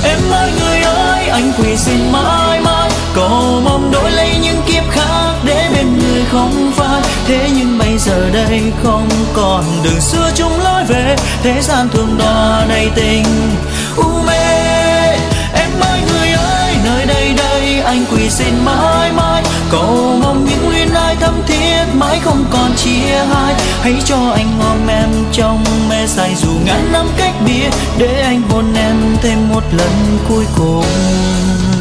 Em ơi người ơi, anh quỳ xin mãi mãi, cầu mong đổi lấy những kiếp khác để bên người không phai. Thế nhưng bây giờ đây không còn đường xưa chung lối về, thế gian thường đọa đầy tình u mê. Em ơi người ơi, nơi đây đây anh quỳ xin mãi mãi, cầu mong những luyến ái thắm thiết mãi không còn chia hai. Hãy cho anh ôm em trong mê say dù ngàn năm cách biệt, để anh hôn em thêm một lần cuối cùng.